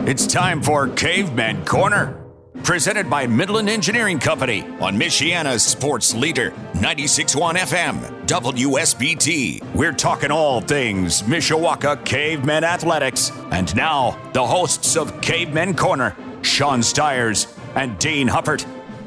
It's time for Caveman Corner, presented by Midland Engineering Company on Michiana's sports leader, 96.1 FM, WSBT. We're talking all things Mishawaka Cavemen athletics. And now, the hosts of Caveman Corner, Sean Stiers and Dean Huppert.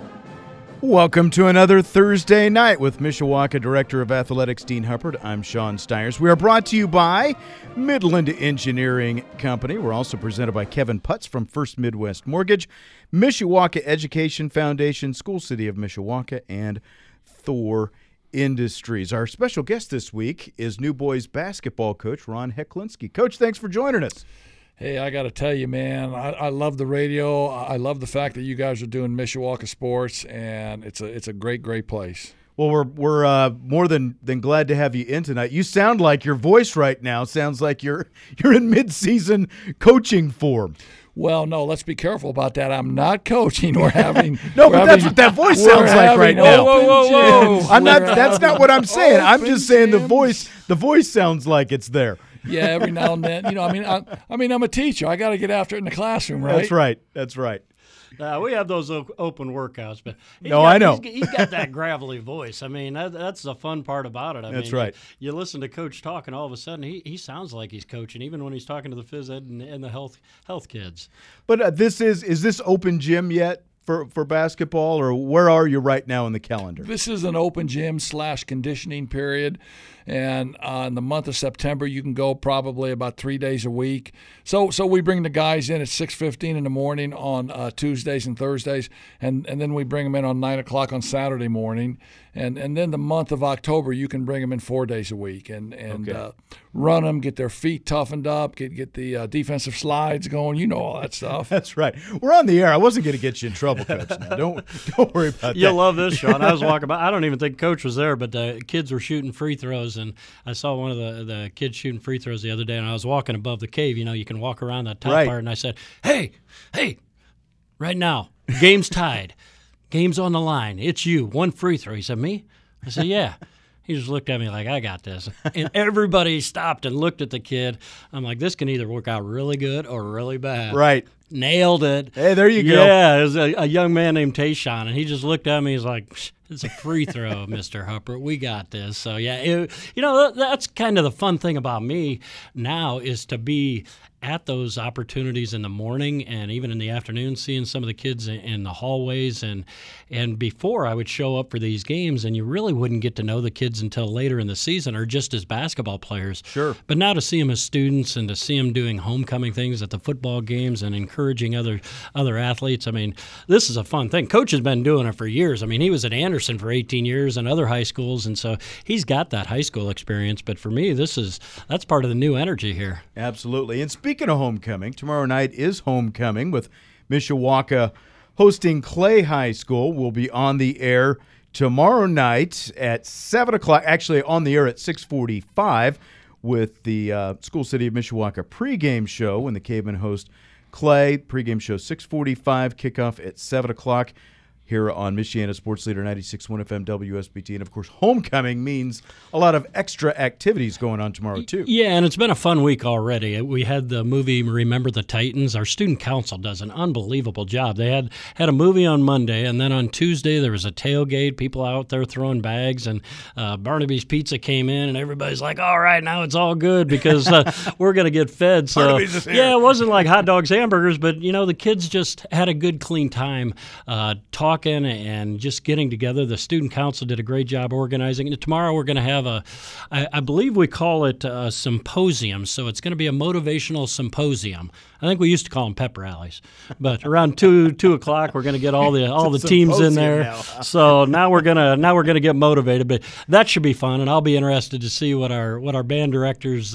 Welcome to another Thursday night with Mishawaka Director of Athletics, Dean Huppert. I'm Sean Stiers. We are brought to you by Midland Engineering Company. We're also presented by Kevin Putz from First Midwest Mortgage, Mishawaka Education Foundation, School City of Mishawaka, and Thor Industries. Our special guest this week is new boys basketball coach Ron Heklinski. Coach, thanks for joining us. Hey, I got to tell you, man, I love the radio. I love the fact that you guys are doing Mishawaka sports, and it's a great, great place. Well, we're more than glad to have you in tonight. You sound like your voice right now sounds like you're in mid-season coaching form. Well, no, let's be careful about that. I'm not coaching. We're having that's what that voice sounds like right now. Whoa. I'm not. That's not what I'm saying. I'm just saying the voice sounds like it's there. Yeah, every now and then. I'm a teacher. I got to get after it in the classroom, right? That's right. We have those open workouts, but I know. He's got that gravelly voice. I mean, that's the fun part about it. That's right. You listen to Coach talk, and all of a sudden he sounds like he's coaching, even when he's talking to the phys ed and the health kids. But is this open gym yet for basketball, or where are you right now in the calendar? This is an open gym / conditioning period. And in the month of September, you can go probably about 3 days a week. So we bring the guys in at 6:15 in the morning on Tuesdays and Thursdays, and then we bring them in on 9 o'clock on Saturday morning. And then the month of October, you can bring them in 4 days a week and run them, get their feet toughened up, get the defensive slides going. You know all that stuff. That's right. We're on the air. I wasn't going to get you in trouble, Coach. Now. Don't worry about that. You'll love this, Sean. I was walking by. I don't even think Coach was there, but the kids were shooting free throws. And I saw one of the kids shooting free throws the other day, and I was walking above the cave. You can walk around that top part, and I said, hey, right now, game's tied. Game's on the line. It's you. One free throw. He said, me? I said, yeah. He just looked at me like, I got this. And everybody stopped and looked at the kid. I'm like, this can either work out really good or really bad. Right. Nailed it. Hey, there you go. Yeah, it was a young man named Tayshawn, and he just looked at me. He's like, it's a free throw, Mr. Huppert. We got this. So, yeah, that's kind of the fun thing about me now is to be at those opportunities in the morning and even in the afternoon, seeing some of the kids in the hallways. And before I would show up for these games, and you really wouldn't get to know the kids until later in the season or just as basketball players. Sure. But now to see them as students and to see them doing homecoming things at the football games and encouraging other athletes, I mean, this is a fun thing. Coach has been doing it for years. I mean, he was at Anderson for 18 years and other high schools, and so he's got that high school experience. But for me, that's part of the new energy here. Absolutely. And speaking of homecoming, tomorrow night is homecoming with Mishawaka hosting Clay High School. We'll be on the air tomorrow night at 7 o'clock, actually on the air at 6:45 with the School City of Mishawaka pregame show when the Cavemen host Clay. Pregame show 6:45, kickoff at 7 o'clock. Here on Michiana Sports Leader 96.1 FM WSBT. And, of course, homecoming means a lot of extra activities going on tomorrow, too. Yeah, and it's been a fun week already. We had the movie Remember the Titans. Our student council does an unbelievable job. They had a movie on Monday, and then on Tuesday there was a tailgate, people out there throwing bags, and Barnaby's Pizza came in, and everybody's like, all right, now it's all good because we're going to get fed. So, yeah, it wasn't like hot dogs, hamburgers, but, the kids just had a good, clean time talking and just getting together. The student council did a great job organizing. And tomorrow we're going to have I believe we call it a symposium. So it's going to be a motivational symposium. I think we used to call them pep rallies, but around 2 o'clock we're going to get all the teams in there. Now. So now we're gonna get motivated. But that should be fun, and I'll be interested to see what our band directors,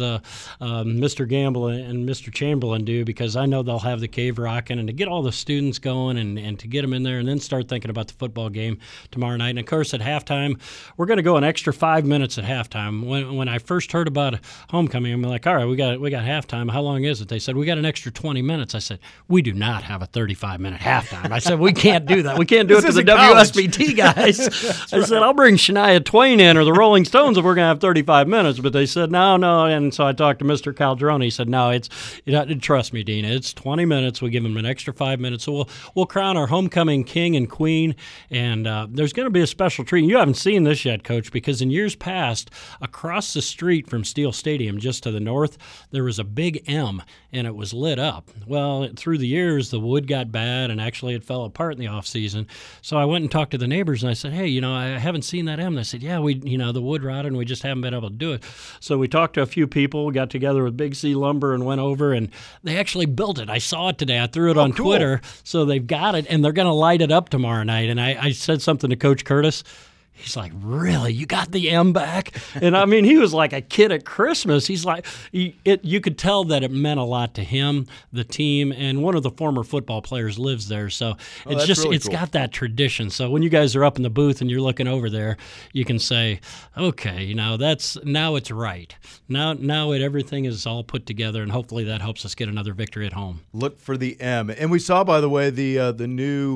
Mr. Gamble and Mr. Chamberlain, do, because I know they'll have the cave rocking, and to get all the students going and to get them in there and then start thinking about the football game tomorrow night. And, of course, at halftime, we're going to go an extra 5 minutes at halftime. When I first heard about homecoming, I'm like, all right, we got halftime. How long is it? They said, we got an extra 20 minutes. I said, we do not have a 35-minute halftime. I said, we can't do that. We can't do it to the WSBT guys. I said, I'll bring Shania Twain in or the Rolling Stones if we're going to have 35 minutes. But they said, no. And so I talked to Mr. Caldrone. He said, no, trust me, Dean, it's 20 minutes. We give them an extra 5 minutes. So we'll crown our homecoming king and queen. And there's going to be a special treat. You haven't seen this yet, Coach, because in years past, across the street from Steel Stadium, just to the north, there was a big M, and it was lit up. Well, through the years, the wood got bad, and actually it fell apart in the off season. So I went and talked to the neighbors, and I said, hey, I haven't seen that M. And they said, yeah, the wood rotted, and we just haven't been able to do it. So we talked to a few people, got together with Big C Lumber, and went over, and they actually built it. I saw it today. I threw it on cool. Twitter. So they've got it, and they're going to light it up tomorrow night. And I said something to Coach Curtis. He's like, really? You got the M back? And, I mean, he was like a kid at Christmas. He's like, you could tell that it meant a lot to him, the team, and one of the former football players lives there. So it's cool. got that tradition. So when you guys are up in the booth and you're looking over there, you can say, okay, now it's right. Now everything is all put together, and hopefully that helps us get another victory at home. Look for the M. And we saw, by the way, the new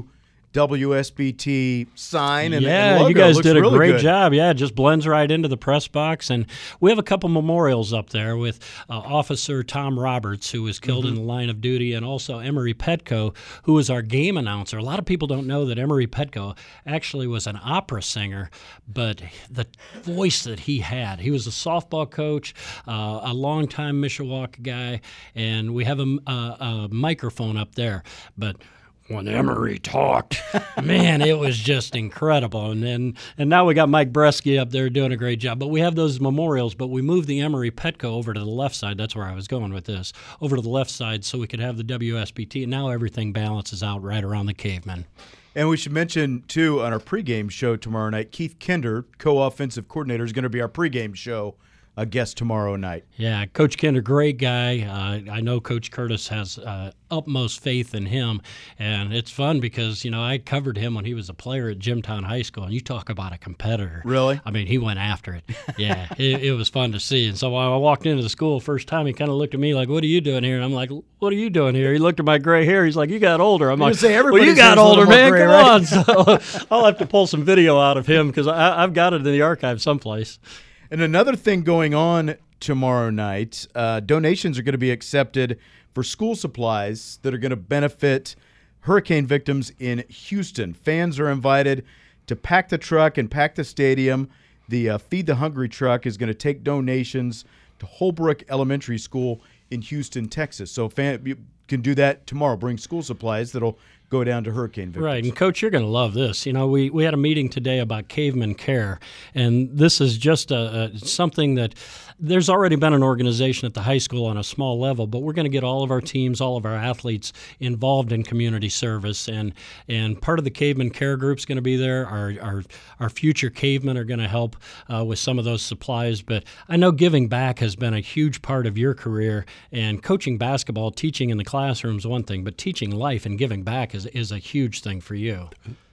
WSBT sign and logo. You guys did a really great good. job. Yeah, it just blends right into the press box. And we have a couple memorials up there with Officer Tom Roberts, who was killed in the line of duty, and also Emery Petco, who was our game announcer. A lot of people don't know that Emery Petco actually was an opera singer, but the voice that he had, he was a softball coach, a longtime Mishawaka guy, and we have a microphone up there. But when Emery talked, man, it was just incredible. And now we got Mike Bresky up there doing a great job. But we have those memorials, but we moved the Emery Petco over to the left side. That's where I was going with this. Over to the left side so we could have the WSBT. And now everything balances out right around the Cavemen. And we should mention, too, on our pregame show tomorrow night, Keith Kinder, co-offensive coordinator, is going to be our pregame show guest tomorrow night. Yeah, Coach Kinder, great guy. I know Coach Curtis has utmost faith in him, and it's fun because, I covered him when he was a player at Jimtown High School, and you talk about a competitor. Really? I mean, he went after it. Yeah, it was fun to see. And so when I walked into the school first time, he kind of looked at me like, what are you doing here? And I'm like, what are you doing here? He looked at my gray hair. He's like, you got older. I'm like, well, you got older, man. Come on. So I'll have to pull some video out of him because I've got it in the archive someplace. And another thing going on tomorrow night, donations are going to be accepted for school supplies that are going to benefit hurricane victims in Houston. Fans are invited to pack the truck and pack the stadium. The Feed the Hungry truck is going to take donations to Holbrook Elementary School in Houston, Texas. So you can do that tomorrow. Bring school supplies that'll go down to hurricane victims. Right, and Coach, you're going to love this. We had a meeting today about Caveman Care, and this is just something that there's already been an organization at the high school on a small level, but we're going to get all of our teams, all of our athletes involved in community service, and part of the Caveman Care Group is going to be there. Our future cavemen are going to help with some of those supplies, but I know giving back has been a huge part of your career, and coaching basketball, teaching in the classroom is one thing, but teaching life and giving back is a huge thing for you.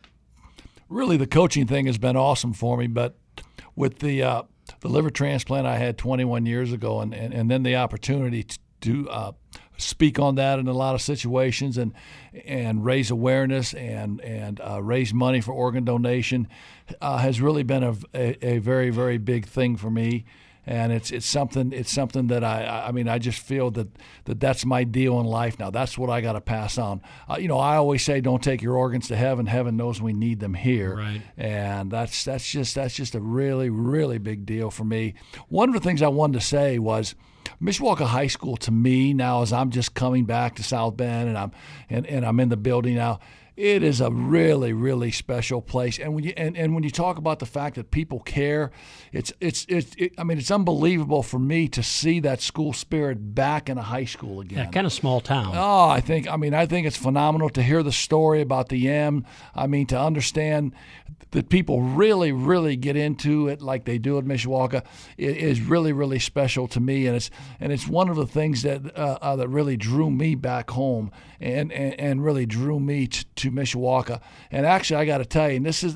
Really, the coaching thing has been awesome for me, but with the liver transplant I had 21 years ago, and then the opportunity to speak on that in a lot of situations and raise awareness and raise money for organ donation has really been a very, very big thing for me. And it's something that I just feel that's my deal in life now. That's what I got to pass on. I always say don't take your organs to heaven. Heaven knows we need them here. Right. And that's just a really, really big deal for me. One of the things I wanted to say was Mishawaka High School to me now, as I'm just coming back to South Bend and I'm in the building now, it is a really, really special place. And when you talk about the fact that people care, it's unbelievable for me to see that school spirit back in a high school again. Yeah, kind of small town. Oh, I think it's phenomenal to hear the story about the M. To understand that people really, really get into it like they do at Mishawaka. It is really, really special to me, and it's one of the things that really drew me back home and really drew me to Mishawaka. And actually, I got to tell you, and this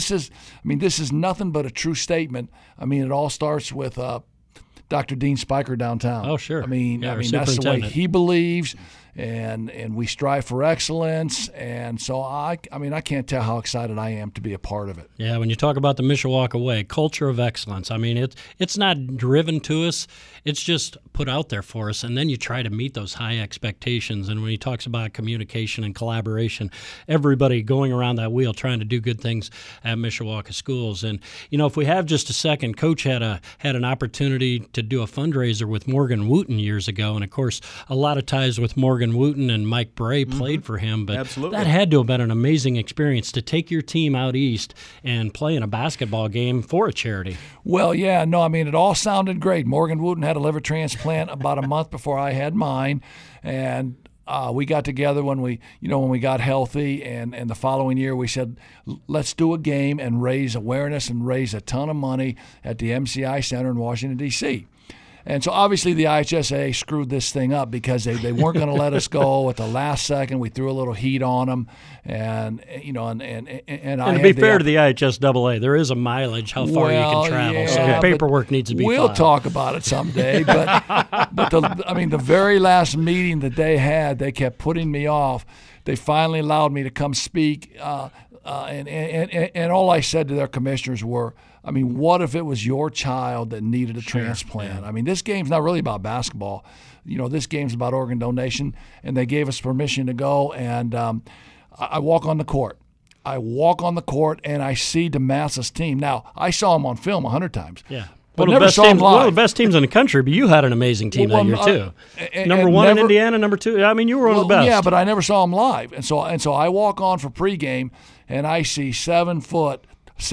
is nothing but a true statement. I mean, it all starts with Dr. Dean Spiker downtown. Oh, sure. I mean, that's the way he believes, and we strive for excellence. And so I can't tell how excited I am to be a part of it. Yeah, when you talk about the Mishawaka way, culture of excellence, I mean, it's not driven to us. It's just put out there for us, and then you try to meet those high expectations. And when he talks about communication and collaboration, everybody going around that wheel trying to do good things at Mishawaka schools. And, if we have just a second, Coach had an opportunity to do a fundraiser with Morgan Wooten years ago, and, of course, a lot of ties with Morgan Wooten, and Mike Bray played for him. But Absolutely. That had to have been an amazing experience to take your team out east and play in a basketball game for a charity. Well, yeah, no, I mean, it all sounded great. Morgan Wooten had a liver transplant about a month before I had mine, and we got together when we got healthy, and the following year we said, let's do a game and raise awareness and raise a ton of money at the MCI Center in Washington, D.C. And so obviously the IHSA screwed this thing up because they weren't going to let us go at the last second. We threw a little heat on them, and to be fair to the IHSAA, there is a mileage how far you can travel, so the paperwork needs to be We'll filed. talk about it someday, but the very last meeting that they had, they kept putting me off. They finally allowed me to come speak, and all I said to their commissioners were, what if it was your child that needed a transplant? Yeah. This game's not really about basketball. This game's about organ donation, and they gave us permission to go, and I walk on the court. And I see DeMatha's team. Now, I saw them on film 100 times. Yeah. But one never saw them live. One of the best teams in the country, but you had an amazing team that year, too. Number one in Indiana, number two. You were one of the best. Yeah, but I never saw them live. And so I walk on for pregame, and I see 7 foot,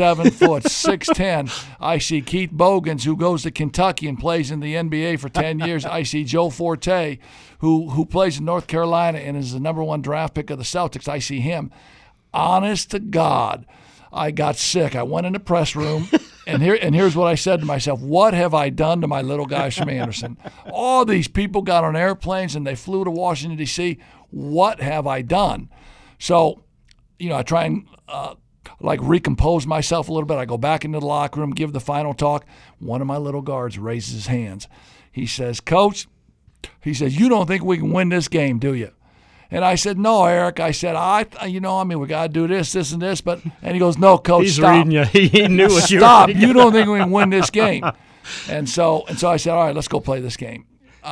6'10". I see Keith Bogans, who goes to Kentucky and plays in the NBA for 10 years. I see Joe Forte, who plays in North Carolina and is the number 1 draft pick of the Celtics. I see him. Honest to God, I got sick. I went in the press room, and here's what I said to myself: what have I done to my little guys from Anderson? All these people got on airplanes and they flew to Washington, D.C. What have I done? So, I try and recompose myself a little bit. I go back into the locker room, give the final talk. One of my little guards raises his hands. He says, "Coach," he says, "you don't think we can win this game, do you?" And I said, "No, Eric." I said, we got to do this, and this. And he goes, "No, Coach, He's stop." reading you. He knew what you were Stop. You don't think we can win this game. And so I said, "All right, let's go play this game."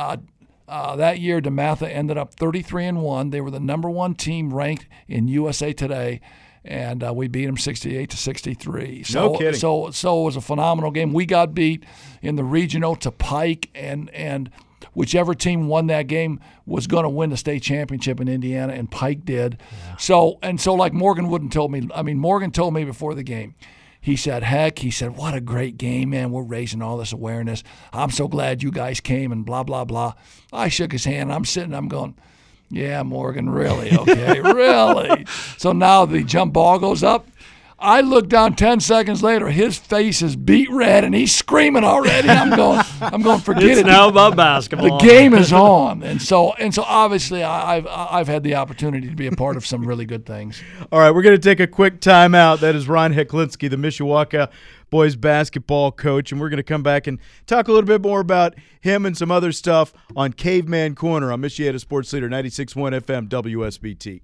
That year, DeMatha ended up 33-1. They were the number 1 team ranked in USA Today. And we beat them 68-63. No kidding. So it was a phenomenal game. We got beat in the regional to Pike, and whichever team won that game was going to win the state championship in Indiana, and Pike did. Yeah. So like Morgan Wooden told me. Morgan told me before the game. He said, what a great game, man. We're raising all this awareness. I'm so glad you guys came, and blah, blah, blah. I shook his hand. I'm going, "Yeah, Morgan, really? Okay, really?" So now the jump ball goes up. I look down 10 seconds later. His face is beet red, and he's screaming already. I'm going, forget it. It's now about basketball. The game is on, and so obviously I've had the opportunity to be a part of some really good things. All right, we're going to take a quick timeout. That is Ron Heklinski, the Mishawaka boys basketball coach, and we're going to come back and talk a little bit more about him and some other stuff on Caveman Corner on Michiana Sports Leader 96.1 FM WSBT.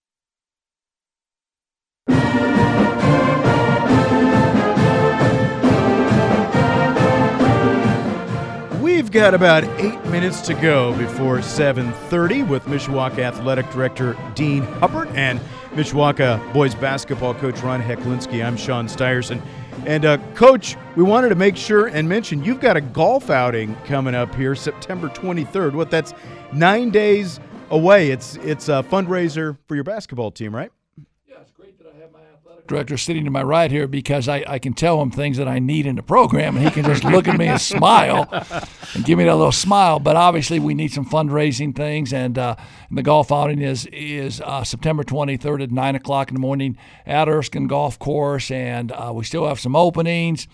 We've got about 8 minutes to go before 7:30 with Mishawaka Athletic Director Dean Hubbard and Mishawaka boys basketball coach Ron Heklinski. I'm Sean Stuyerson. And, Coach, we wanted to make sure and mention you've got a golf outing coming up here September 23rd. That's 9 days away. It's a fundraiser for your basketball team, right? Yeah, it's great that I have my athletic director sitting to my right here because I can tell him things that I need in the program, and he can just look at me and smile. and give me that little smile. But obviously, we need some fundraising things, and the golf outing is September 23rd at 9 o'clock in the morning at Erskine Golf Course, and we still have some openings.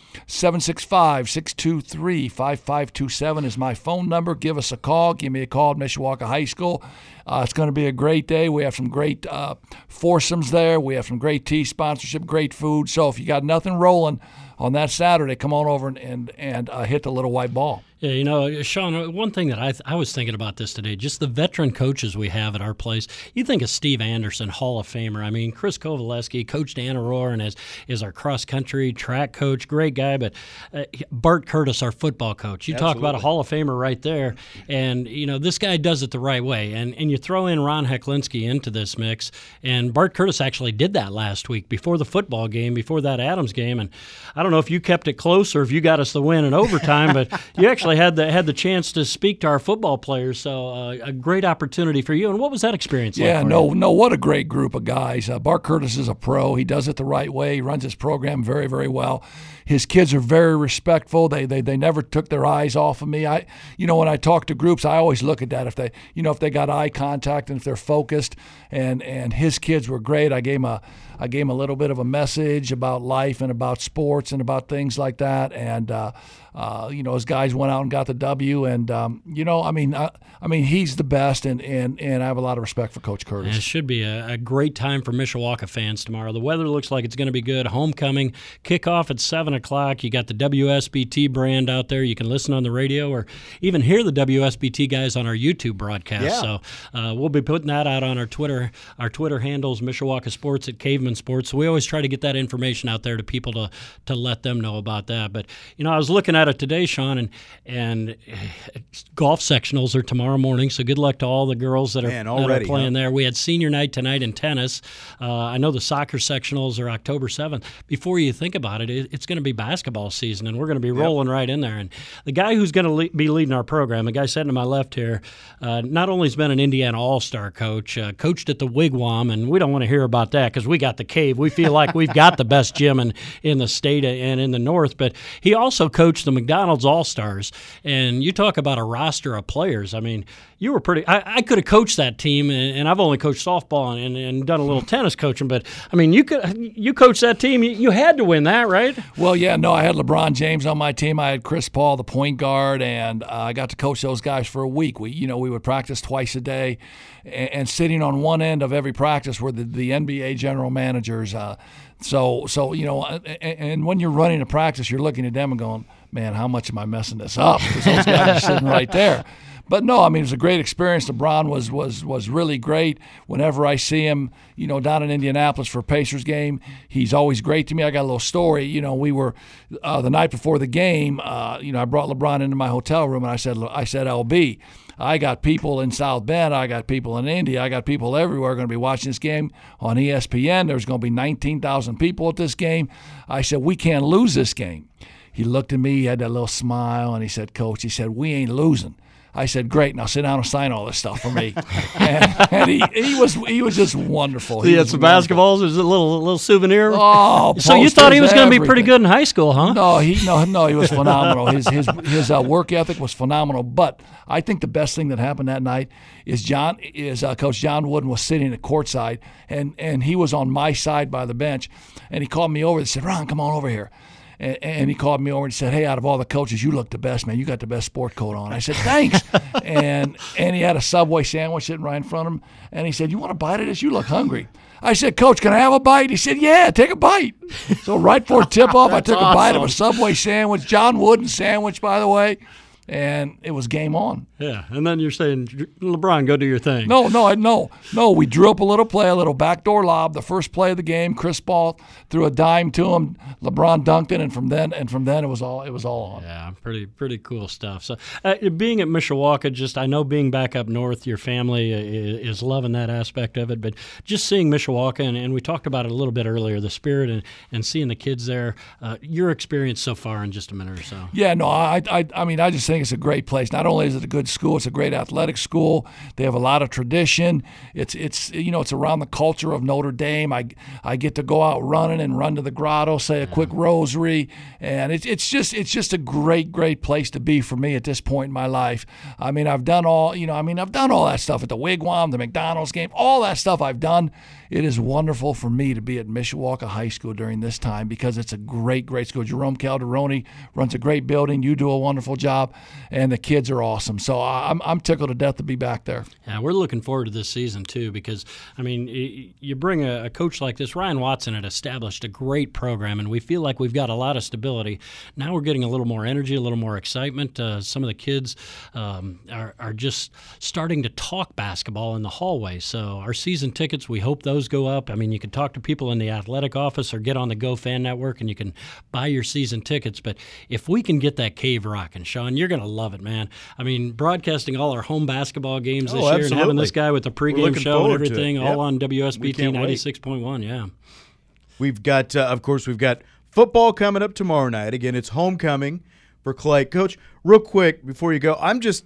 765-623-5527 is my phone number. Give us a call. Give me a call at Mishawaka High School. It's going to be a great day. We have some great foursomes there. We have some great tea sponsorship, great food. So if you got nothing rolling on that Saturday, come on over and hit the little white ball. Yeah, Sean, one thing that I was thinking about this today, just the veteran coaches we have at our place. You think of Steve Anderson, Hall of Famer. I mean, Chris Kovaleski coached Anna Roar and is our cross-country track coach, great guy. But Bart Curtis, our football coach. You talk about a Hall of Famer right there. And, this guy does it the right way. And you throw in Ron Heklinski into this mix. And Bart Curtis actually did that last week before the football game, before that Adams game. And I don't know if you kept it close or if you got us the win in overtime, but you actually had the chance to speak to our football players, so a great opportunity for you. And what was that experience like? Yeah, what a great group of guys. Bart Curtis is a pro. He does it the right way. He runs his program very, very well. His kids are very respectful. They never took their eyes off of me. When I talk to groups, I always look at that if they got eye contact and if they're focused. And his kids were great. I gave him a little bit of a message about life and about sports and about things like that. And his guys went out and got the W. And he's the best. And I have a lot of respect for Coach Curtis. And it should be a great time for Mishawaka fans tomorrow. The weather looks like it's going to be good. Homecoming kickoff at 7 o'clock. You got the WSBT brand out there. You can listen on the radio or even hear the WSBT guys on our YouTube broadcast. Yeah. So we'll be putting that out on our Twitter handles, Mishawaka Sports at Caveman Sports. So we always try to get that information out there to people to let them know about that. But I was looking at it today, Sean, and golf sectionals are tomorrow morning. So good luck to all the girls that are playing there. We had senior night tonight in tennis. I know the soccer sectionals are October 7th. Before you think about it, it's going to be basketball season, and we're going to be rolling right in there. And the guy who's going to be leading our program, the guy sitting to my left here, not only has been an Indiana All-Star coach, coached at the Wigwam, and we don't want to hear about that because we got the Cave. We feel like we've got the best gym in the state and in the north, but he also coached the McDonald's All-Stars. And you talk about a roster of players. I mean, you were pretty – I could have coached that team, and I've only coached softball and done a little tennis coaching, but, I mean, you coached that team. You had to win that, right? Well, yeah, no, I had LeBron James on my team. I had Chris Paul, the point guard, and I got to coach those guys for a week. We would practice twice a day, and sitting on one end of every practice were the NBA general managers. So and when you're running a practice, you're looking at them and going, man, how much am I messing this up? Because those guys are sitting right there. But no, I mean, it was a great experience. LeBron was really great. Whenever I see him, down in Indianapolis for a Pacers game, he's always great to me. I got a little story. We were the night before the game. I brought LeBron into my hotel room and I said, LB, I got people in South Bend. I got people in India. I got people everywhere going to be watching this game on ESPN. There's going to be 19,000 people at this game. I said, we can't lose this game. He looked at me, he had that little smile, and he said, Coach, we ain't losing. I said, great, now sit down and sign all this stuff for me. and he was just wonderful. He had some basketballs. It was a little souvenir. Oh, so you thought he was going to be pretty good in high school, huh? No, he was phenomenal. His work ethic was phenomenal. But I think the best thing that happened that night is Coach John Wooden was sitting at courtside, and he was on my side by the bench, and he called me over and said, Ron, come on over here. And he called me over and said, hey, out of all the coaches, you look the best, man. You got the best sport coat on. I said, thanks. and he had a Subway sandwich sitting right in front of him. And he said, you want a bite of this? You look hungry. I said, Coach, can I have a bite? He said, yeah, take a bite. So right before tip-off, I took a bite of a Subway sandwich, John Wooden sandwich, by the way. And it was game on. Yeah, and then you're saying, LeBron, go do your thing. No. We drew up a little play, a little backdoor lob. The first play of the game, Chris Paul threw a dime to him. LeBron dunked it, and from then it was all on. Yeah, pretty cool stuff. So being at Mishawaka, I know being back up north, your family is loving that aspect of it. But just seeing Mishawaka, and we talked about it a little bit earlier, the spirit and seeing the kids there. Your experience so far in just a minute or so. Yeah, no, I mean, I just think think it's a great place. Not only is it a good school, it's a great athletic school. They have a lot of tradition. It's around the culture of Notre Dame. I get to go out running and run to the grotto, say a quick rosary, and it's just a great place to be for me at this point in my life. I mean, I've done all that stuff at the Wigwam, the McDonald's game, all that stuff I've done. It is wonderful for me to be at Mishawaka High School during this time because it's a great school. Jerome Calderoni runs a great building. You do a wonderful job, and the kids are awesome. So I'm tickled to death to be back there. Yeah, we're looking forward to this season too because, I mean, you bring a coach like this. Ryan Watson had established a great program, and we feel like we've got a lot of stability. Now we're getting a little more energy, a little more excitement. Some of the kids are just starting to talk basketball in the hallway. So our season tickets, we hope those go up. I mean, you can talk to people in the athletic office or get on the Go Fan Network and you can buy your season tickets. But if we can get that cave rocking, Sean, you're going to love it, man. I mean, broadcasting all our home basketball games this year and having this guy with the pregame show and everything all on WSBT 96.1, yeah. We've got, of course, football coming up tomorrow night. Again, it's homecoming for Clay. Coach, real quick before you go, I'm just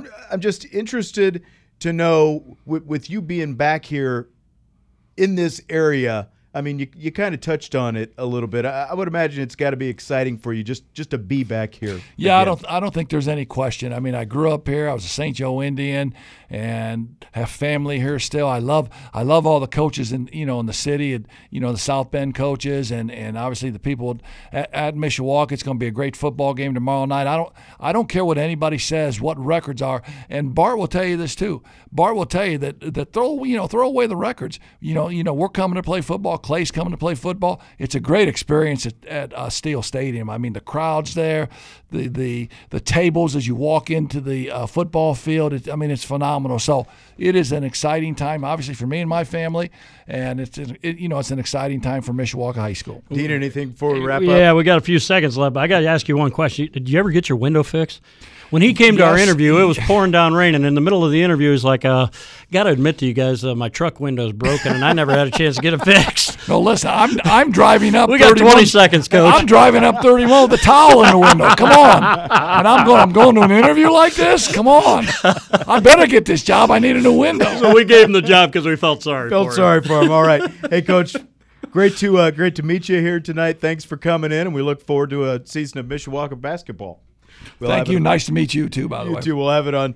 interested to know, with you being back here in this area, I mean, you kind of touched on it a little bit. I would imagine it's got to be exciting for you just to be back here. Yeah, again. I don't think there's any question. I mean, I grew up here. I was a St. Joe Indian and have family here still. I love all the coaches in the city, and the South Bend coaches, and obviously the people at Mishawaka. It's going to be a great football game tomorrow night. I don't care what anybody says, what records are, and Bart will tell you this too. Bart will tell you that throw away the records. We're coming to play football. Clay's coming to play football. It's a great experience at Steel Stadium. I mean, the crowds there, the tables as you walk into the football field. It's phenomenal. So it is an exciting time, obviously, for me and my family, and it's an exciting time for Mishawaka High School. Dean, anything before we wrap up? Yeah, we got a few seconds left, but I got to ask you one question. Did you ever get your window fixed? When he came to our interview, it was pouring down rain, and in the middle of the interview, he's like, got to admit to you guys, my truck window's broken, and I never had a chance to get it fixed. No, listen, I'm driving up. We got 20 seconds, Coach. I'm driving up 31 with a towel in the window. Come on. And I'm going to an interview like this? Come on. I better get this job. I need a new window. So we gave him the job because we felt sorry for him. Felt sorry for him. All right. Hey, Coach, great to meet you here tonight. Thanks for coming in, and we look forward to a season of Mishawaka basketball. Thank you. Nice to meet you, too, by the way. You too. We'll have it on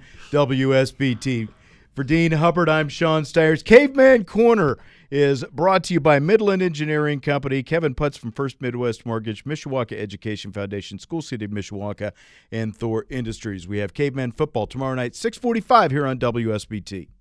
WSBT. For Dean Hubbard, I'm Sean Stiers. Caveman Corner is brought to you by Midland Engineering Company, Kevin Putz from First Midwest Mortgage, Mishawaka Education Foundation, School City of Mishawaka, and Thor Industries. We have Caveman football tomorrow night, 6:45 here on WSBT.